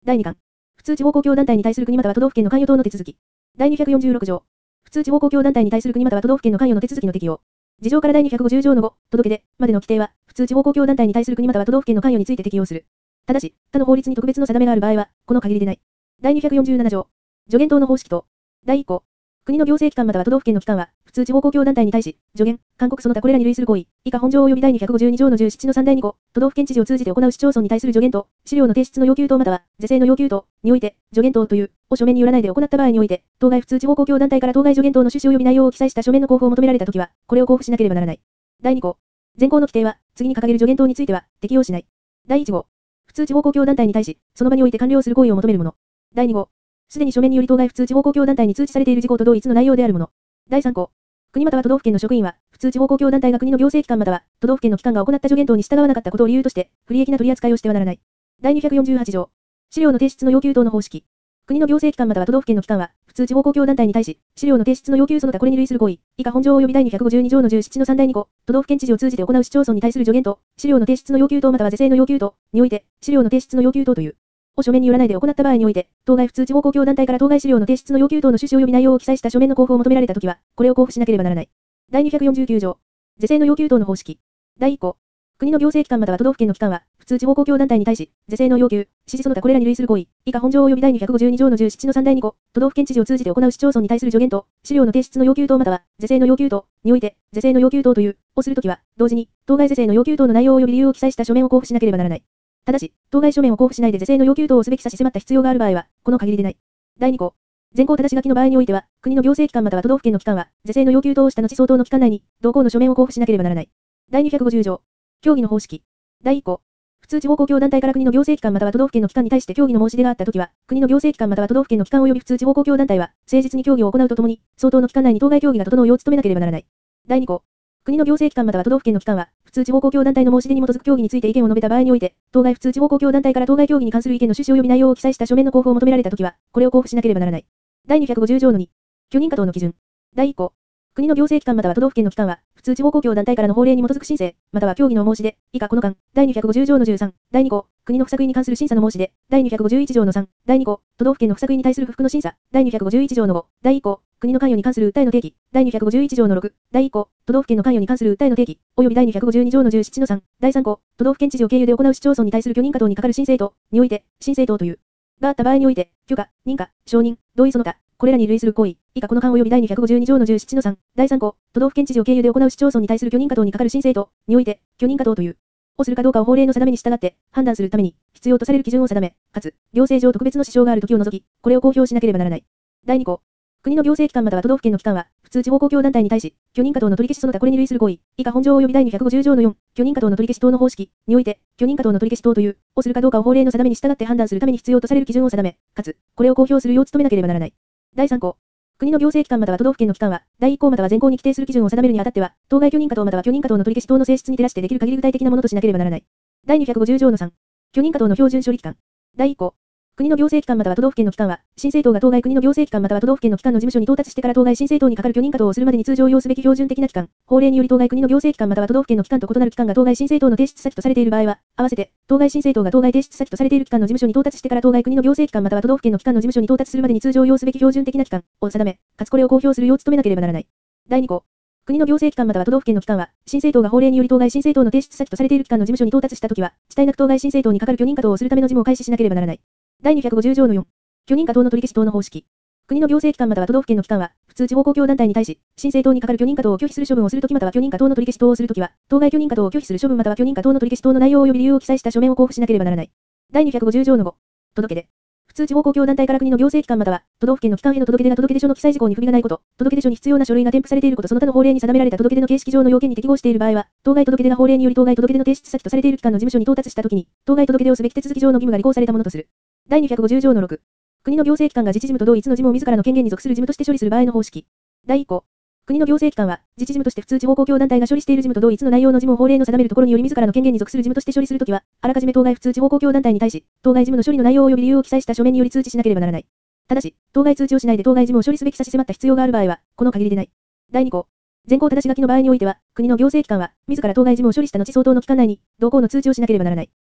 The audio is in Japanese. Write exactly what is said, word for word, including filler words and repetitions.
だいにかん。普通地方公共団体に対する国または都道府県の関与等の手続き。だいにひゃくよんじゅうろく条。普通地方公共団体に対する国または都道府県の関与の手続きの適用。事条からだいにひゃくごじゅう条のご、届け出、までの規定は、普通地方公共団体に対する国または都道府県の関与について適用する。ただし、他の法律に特別の定めがある場合は、この限りでない。だいにひゃくよんじゅうなな条。助言等の方式等。だいいっ項。国の行政機関または都道府県の機関は、普通地方公共団体に対し、助言、勧告その他これらに類する行為、以下本条及びだいにひゃくごじゅうに条のじゅうななのさんだいに項、都道府県知事を通じて行う市町村に対する助言等、資料の提出の要求等または、是正の要求等において、助言等という、を書面によらないで行った場合において、当該普通地方公共団体から当該助言等の趣旨及び内容を記載した書面の交付を求められたときは、これを交付しなければならない。だいに項。前項の規定は、次に掲げる助言等については、適用しない。だいいち号。普通地方公共団体に対し、その場において完了する行為を求めるもの。だいに号。すでに書面により当該普通地方公共団体に通知されている事項と同一の内容であるもの。だいさん項。国または都道府県の職員は、普通地方公共団体が国の行政機関または、都道府県の機関が行った助言等に従わなかったことを理由として、不利益な取り扱いをしてはならない。だいにひゃくよんじゅうはち条。資料の提出の要求等の方式。国の行政機関または都道府県の機関は、普通地方公共団体に対し、資料の提出の要求その他これに類する行為、以下本条及びだいにひゃくごじゅうに条のじゅうななのさんだいに項、都道府県知事を通じて行う市町村に対する助言等、資料の提出の要求等または是正の要求等において、資料の提出の要求等という、を書面によらないで行った場合において、当該普通地方公共団体から当該資料の提出の要求等の趣旨及び内容を記載した書面の交付を求められたときは、これを交付しなければならない。だいにひゃくよんじゅうきゅう条。是正の要求等の方式。だいいっ項。国の行政機関または都道府県の機関は、普通地方公共団体に対し、是正の要求、指示その他これらに類する行為、以下本条及びだいにひゃくごじゅうに条のじゅうななのさんだいに項、都道府県知事を通じて行う市町村に対する助言等、資料の提出の要求等または、是正の要求等において、是正の要求等という、をするときは、同時に、当該是正の要求等の内容及び理由を記載した書面を交付しなければならない。ただし、当該書面を交付しないで是正の要求等をすべき差し迫った必要がある場合は、この限りでない。だいに項。前項正し書きの場合においては、国の行政機関または都道府県の機関は、是正の要求等をした後相当の期間内に、同項の書面を交付しなければならない。だいにひゃくごじゅう条。協議の方式。だいいっ項。普通地方公共団体から国の行政機関または都道府県の機関に対して協議の申し出があったときは、国の行政機関または都道府県の機関及び普通地方公共団体は、誠実に協議を行うとともに、相当の期間内に当該協議が整うよう努めなければならない。だいに項。国の行政機関または都道府県の機関は、普通地方公共団体の申し出に基づく協議について意見を述べた場合において、当該普通地方公共団体から当該協議に関する意見の趣旨及び内容を記載した書面の交付を求められたときは、これを交付しなければならない。だいにひゃくごじゅう条のに。許認可等の基準。だいいっ項。国の行政機関または都道府県の機関は、普通地方公共団体からの法令に基づく申請、または協議の申し出、以下この間、だいにひゃくごじゅう条のじゅうさん、だいに項、国の不作為に関する審査の申し出、だいにひゃくごじゅういち条のさん、だいに項、都道府県の不作為に対する不服の審査、だいにひゃくごじゅういち条のご、だいいっ項、国の関与に関する訴えの提起、だいにひゃくごじゅういち条のろく、だいいっ項、都道府県の関与に関する訴えの提起、及びだいにひゃくごじゅうに条のじゅうななのさん、だいさん項、都道府県知事を経由で行う市町村に対する許認可等に係る申請等において、申請等という、があった場合において、許可、認可、承認、同意その他、これらに類する行為、以下この間及びだいにひゃくごじゅうに条のじゅうななのさん、だいさん項、都道府県知事を経由で行う市町村に対する許認可等に係る申請等において、許認可等という、をするかどうかを法令の定めに従って判断するために必要とされる基準を定め、かつ行政上特別の支障があるときを除き、これを公表しなければならない。だいに項。国の行政機関または都道府県の機関は、普通地方公共団体に対し、許認可等の取り消しその他これに類する行為、以下本条及びだいにひゃくごじゅう条のよん、許認可等の取り消し等の方式において、許認可等の取り消し等という、をするかどうかを法令の定めに従って判断するために必要とされる基準を定め、かつ、これを公表するよう努めなければならない。だいさん項。国の行政機関または都道府県の機関は、だいいっ項または前項に規定する基準を定めるにあたっては、当該許認可等または許認可等の取り消し等の性質に照らしてできる限り具体的なものとしなければならない。だいにひゃくごじゅう条のさん、許認可等の標準処理期間。だいいっ項。国の行政機関または都道府県の機関は、申請等が当該国の行政機関または都道府県の機関の事務所に到達してから当該申請等に係る許認可等をするまでに通常要すべき標準的な期間、法令により当該国の行政機関または都道府県の機関と異なる機関が当該申請等の提出先とされている場合は、合わせて、当該申請等が当該提出先とされている機関の事務所に到達してから当該国の行政機関または都道府県の機関の事務所に到達するまでに通常要すべき標準的な期間を定め、かつこれを公表するよう努めなければならない。だいに項。国の行政機関または都道府県の機関は、申請等が法令により当該申請等の提出先とされている機関の事務所に到達したときは、遅滞なく当該申請等に係る許認可等をするための事務を開始しなければならない。だいにひゃくごじゅう条のよん、許認可等の取り消し等の方式。国の行政機関または都道府県の機関は、普通地方公共団体に対し、申請等に係る許認可等を拒否する処分をするときまたは許認可等の取り消し等をするときは、当該許認可等を拒否する処分または許認可等の取り消し等の内容及び理由を記載した書面を交付しなければならない。だいにひゃくごじゅう条のご、届け出。普通地方公共団体から国の行政機関または都道府県の機関への届け出が届け出書の記載事項に不備がないこと、届け出書に必要な書類が添付されていることその他の法令に定められた届け出の形式上の要件に適合している場合は、当該届け出が法令により当該届け出の提出先とされている機関の事務所に到達したときに、当該届け出をすべき手続き上の義務が履行されたものとする。だいにひゃくごじゅう条のろく、国の行政機関が自治事務と同一の事務を自らの権限に属する事務として処理する場合の方式。だいいっ項。国の行政機関は、自治事務として普通地方公共団体が処理している事務と同一の内容の事務を法令の定めるところにより自らの権限に属する事務として処理するときは、あらかじめ当該普通地方公共団体に対し、当該事務の処理の内容及び理由を記載した書面により通知しなければならない。ただし、当該通知をしないで当該事務を処理すべき差し迫った必要がある場合は、この限りでない。だいに項。前項正し書きの場合においては、国の行政機関は、自ら当該事務を処理した後相当の期間内に、同項の通知をしなければならない。